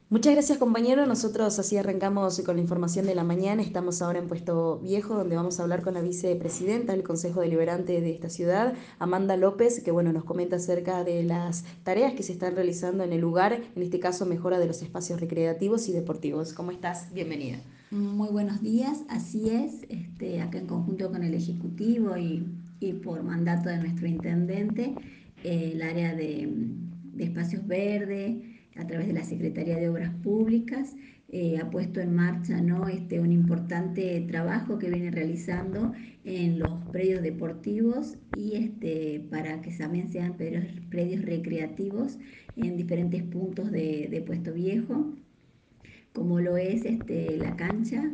Muchas gracias, compañero. Nosotros así arrancamos con la información de la mañana. Estamos ahora en Puesto Viejo, donde vamos a hablar con la vicepresidenta del Consejo Deliberante de esta ciudad, Amanda López, que bueno, nos comenta acerca de las tareas que se están realizando en el lugar, en este caso mejora de los espacios recreativos y deportivos. ¿Cómo estás? Bienvenida. Muy buenos días, así es, acá en conjunto con el Ejecutivo y por mandato de nuestro intendente, el área de espacios verdes, a través de la Secretaría de Obras Públicas, ha puesto en marcha, ¿no? Un importante trabajo que viene realizando en los predios deportivos y para que también sean predios recreativos en diferentes puntos de Puesto Viejo, como lo es la cancha,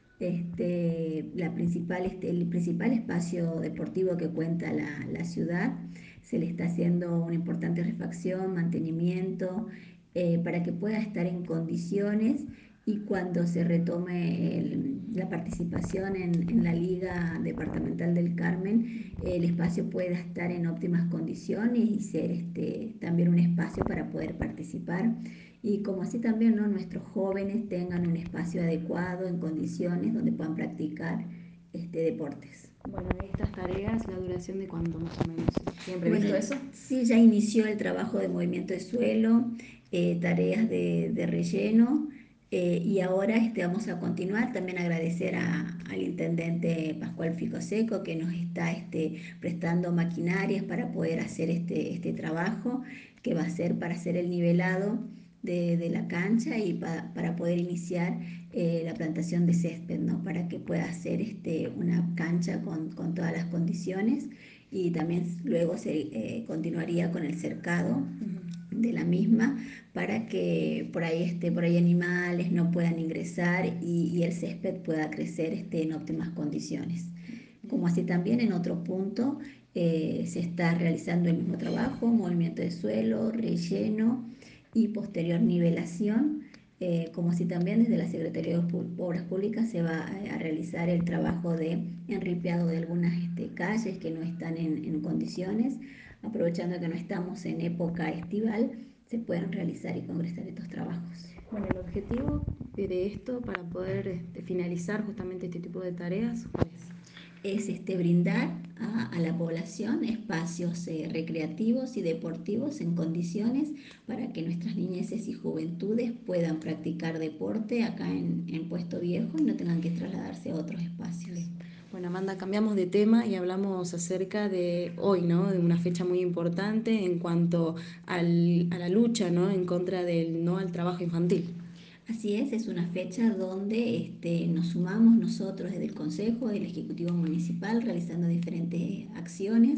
el principal espacio deportivo que cuenta la ciudad. Se le está haciendo una importante refacción, mantenimiento, para que pueda estar en condiciones y cuando se retome la participación en la Liga Departamental del Carmen, el espacio pueda estar en óptimas condiciones y ser también un espacio para poder participar y como así también, ¿no?, nuestros jóvenes tengan un espacio adecuado, en condiciones donde puedan practicar deportes. Bueno, estas tareas, la duración de cuánto más o menos. ¿Tienen Bueno, previsto eso? sí, ya inició el trabajo de movimiento de suelo, tareas de relleno, y ahora vamos a continuar. También agradecer al intendente Pascual Ficoseco que nos está prestando maquinarias para poder hacer este trabajo, que va a ser para hacer el nivelado de la cancha y para poder iniciar la plantación de césped, ¿no? Para que pueda hacer una cancha con todas las condiciones y también luego se continuaría con el cercado de la misma para que por ahí animales no puedan ingresar y el césped pueda crecer en óptimas condiciones. Como así también en otro punto se está realizando el mismo trabajo, movimiento de suelo, relleno y posterior nivelación, como así también desde la Secretaría de Obras Públicas se va a realizar el trabajo de enripeado de algunas calles que no están en condiciones, aprovechando que no estamos en época estival, se pueden realizar y concretar estos trabajos. Bueno, el objetivo de esto para poder finalizar justamente este tipo de tareas, ¿cuál es? Es brindar a la población espacios recreativos y deportivos en condiciones para que nuestras niñeces y juventudes puedan practicar deporte acá en Puesto Viejo y no tengan que trasladarse a otros espacios. Bien. Bueno, Amanda, cambiamos de tema y hablamos acerca de hoy, ¿no? De una fecha muy importante en cuanto a la lucha, ¿no? En contra del no al trabajo infantil. Así es una fecha donde nos sumamos nosotros desde el Consejo, del Ejecutivo Municipal, realizando diferentes acciones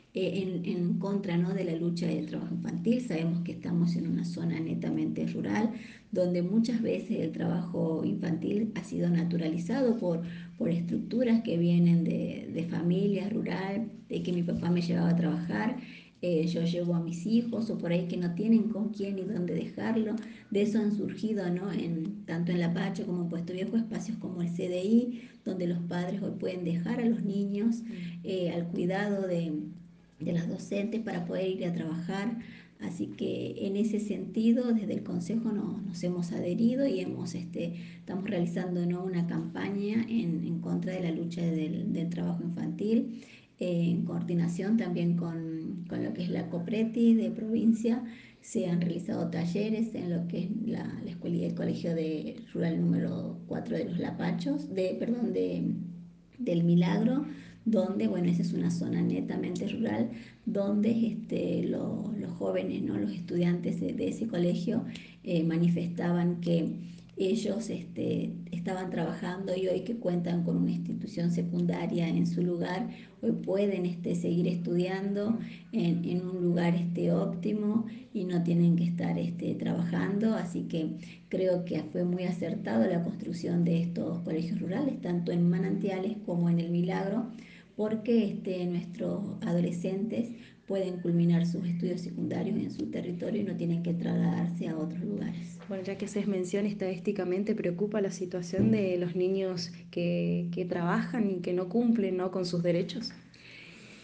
en contra, ¿no?, de la lucha del trabajo infantil. Sabemos que estamos en una zona netamente rural, donde muchas veces el trabajo infantil ha sido naturalizado por estructuras que vienen de familias rural, de que mi papá me llevaba a trabajar, yo llevo a mis hijos, o por ahí que no tienen con quién y dónde dejarlo. De eso han surgido, ¿no?, tanto en La Pacho como en Puesto Viejo, espacios como el CDI, donde los padres hoy pueden dejar a los niños al cuidado de las docentes para poder ir a trabajar. Así que en ese sentido, desde el Consejo nos hemos adherido y estamos realizando, ¿no?, una campaña en contra de la lucha del trabajo infantil, en coordinación también con lo que es la COPRETI de provincia. Se han realizado talleres en lo que es la escuela, el colegio rural número 4 de los Lapachos, del Milagro, donde, bueno, esa es una zona netamente rural, donde los jóvenes, ¿no?, los estudiantes de ese colegio manifestaban que ellos estaban trabajando y hoy que cuentan con una institución secundaria en su lugar, hoy pueden seguir estudiando en un lugar óptimo y no tienen que estar trabajando. Así que creo que fue muy acertado la construcción de estos colegios rurales, tanto en Manantiales como en El Milagro, porque nuestros adolescentes pueden culminar sus estudios secundarios en su territorio y no tienen que trasladarse a otros lugares. Bueno, ya que haces mención estadísticamente, preocupa la situación de los niños que trabajan y que no cumplen, ¿no?, con sus derechos.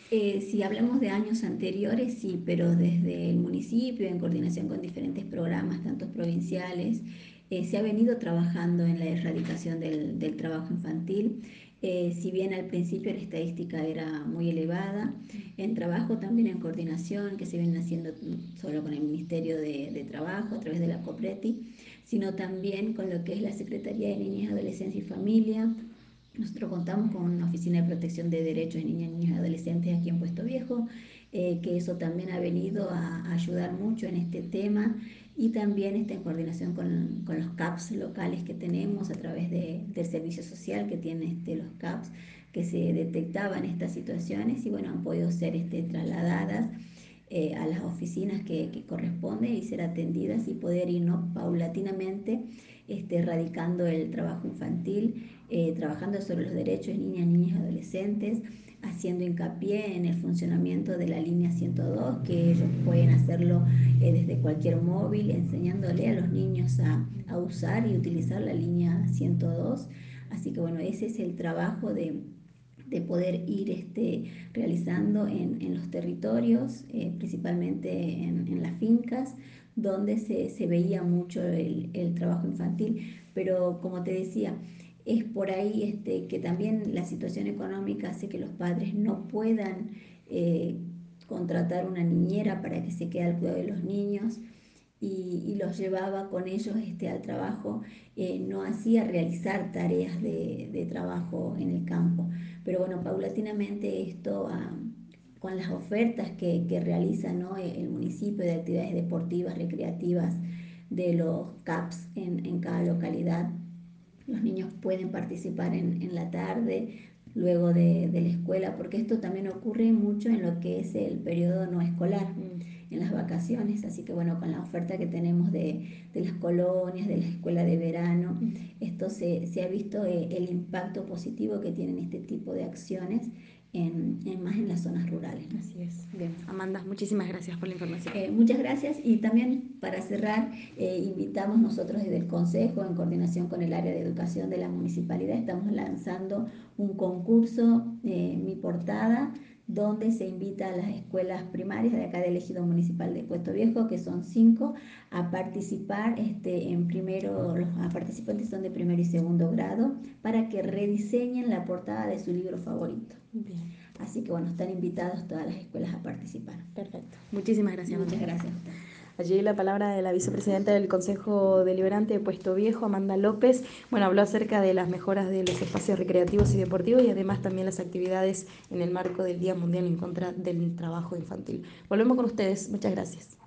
Si hablamos de años anteriores, sí, pero desde el municipio, en coordinación con diferentes programas, tanto provinciales, se ha venido trabajando en la erradicación del trabajo infantil. Si bien al principio la estadística era muy elevada, en trabajo también en coordinación que se viene haciendo solo con el Ministerio de Trabajo a través de la COPRETI, sino también con lo que es la Secretaría de Niñez, Adolescencia y Familia. Nosotros contamos con una oficina de protección de derechos de niñas, niños y adolescentes aquí en Puesto Viejo, que eso también ha venido a ayudar mucho en este tema, y también está en coordinación con los CAPS locales que tenemos a través del servicio social que tienen los CAPS, que se detectaban estas situaciones y bueno, han podido ser trasladadas a las oficinas que corresponden y ser atendidas y poder irnos paulatinamente erradicando el trabajo infantil, trabajando sobre los derechos de niñas, niños y adolescentes, haciendo hincapié en el funcionamiento de la línea 102, que ellos pueden hacerlo desde cualquier móvil, enseñándole a los niños a usar y utilizar la línea 102. Así que bueno, ese es el trabajo de poder ir realizando en los territorios, principalmente en las fincas, donde se veía mucho el trabajo infantil. Pero como te decía, es por ahí que también la situación económica hace que los padres no puedan eh, contratar una niñera para que se quede al cuidado de los niños y los llevaba con ellos al trabajo, no hacía realizar tareas de trabajo en el campo. Pero bueno, paulatinamente esto, con las ofertas que realiza, ¿no?, el municipio de actividades deportivas, recreativas, de los CAPS en cada localidad, los niños pueden participar en la tarde, luego de la escuela, porque esto también ocurre mucho en lo que es el periodo no escolar, en las vacaciones. Así que bueno, con la oferta que tenemos de las colonias, de la escuela de verano, esto se ha visto el impacto positivo que tienen este tipo de acciones más en las zonas rurales, ¿no? Así es. Bien, Amanda, muchísimas gracias por la información. Muchas gracias, y también para cerrar, invitamos nosotros desde el Consejo, en coordinación con el área de educación de la municipalidad, estamos lanzando un concurso, Mi Portada, donde se invita a las escuelas primarias de acá del Ejido Municipal de Puesto Viejo, que son 5, a participar en primero. Los participantes son de primero y segundo grado, para que rediseñen la portada de su libro favorito. Bien. Así que bueno, están invitados todas las escuelas a participar. Perfecto. Muchísimas gracias. Muchas gracias a usted. Allí la palabra de la vicepresidenta del Consejo Deliberante de Puesto Viejo, Amanda López. Bueno, habló acerca de las mejoras de los espacios recreativos y deportivos y además también las actividades en el marco del Día Mundial en contra del trabajo infantil. Volvemos con ustedes. Muchas gracias.